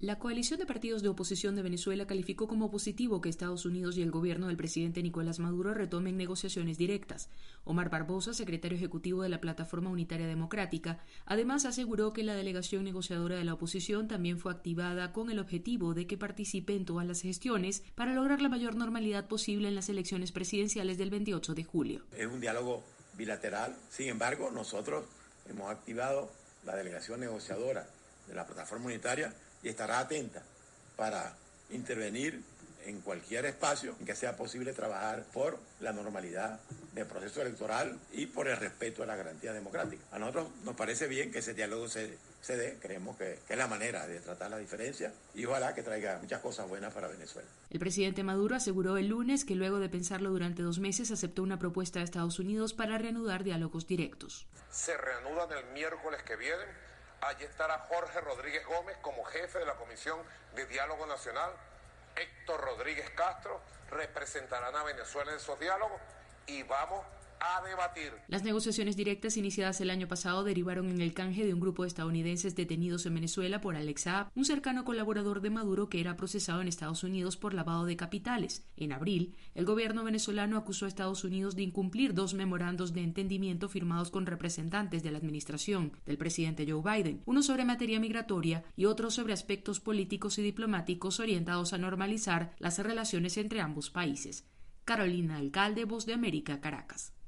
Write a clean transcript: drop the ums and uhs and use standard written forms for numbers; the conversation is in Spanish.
La coalición de partidos de oposición de Venezuela calificó como positivo que Estados Unidos y el gobierno del presidente Nicolás Maduro retomen negociaciones directas. Omar Barbosa, secretario ejecutivo de la Plataforma Unitaria Democrática, además aseguró que la delegación negociadora de la oposición también fue activada con el objetivo de que participe en todas las gestiones para lograr la mayor normalidad posible en las elecciones presidenciales del 28 de julio. Es un diálogo bilateral. Sin embargo, nosotros hemos activado la delegación negociadora de la Plataforma Unitaria y estará atenta para intervenir en cualquier espacio en que sea posible trabajar por la normalidad del proceso electoral y por el respeto a la garantía democrática. A nosotros nos parece bien que ese diálogo se dé, creemos que es la manera de tratar la diferencia y ojalá que traiga muchas cosas buenas para Venezuela. El presidente Maduro aseguró el lunes que luego de pensarlo durante 2 meses aceptó una propuesta de Estados Unidos para reanudar diálogos directos. Se reanudan el miércoles que viene. Allí estará Jorge Rodríguez Gómez como jefe de la Comisión de Diálogo Nacional. Héctor Rodríguez Castro representarán a Venezuela en esos diálogos y vamos a debatir. Las negociaciones directas iniciadas el año pasado derivaron en el canje de un grupo de estadounidenses detenidos en Venezuela por Alex Saab, un cercano colaborador de Maduro que era procesado en Estados Unidos por lavado de capitales. En abril, el gobierno venezolano acusó a Estados Unidos de incumplir 2 memorandos de entendimiento firmados con representantes de la administración del presidente Joe Biden, uno sobre materia migratoria y otro sobre aspectos políticos y diplomáticos orientados a normalizar las relaciones entre ambos países. Carolina Alcalde, Voz de América, Caracas.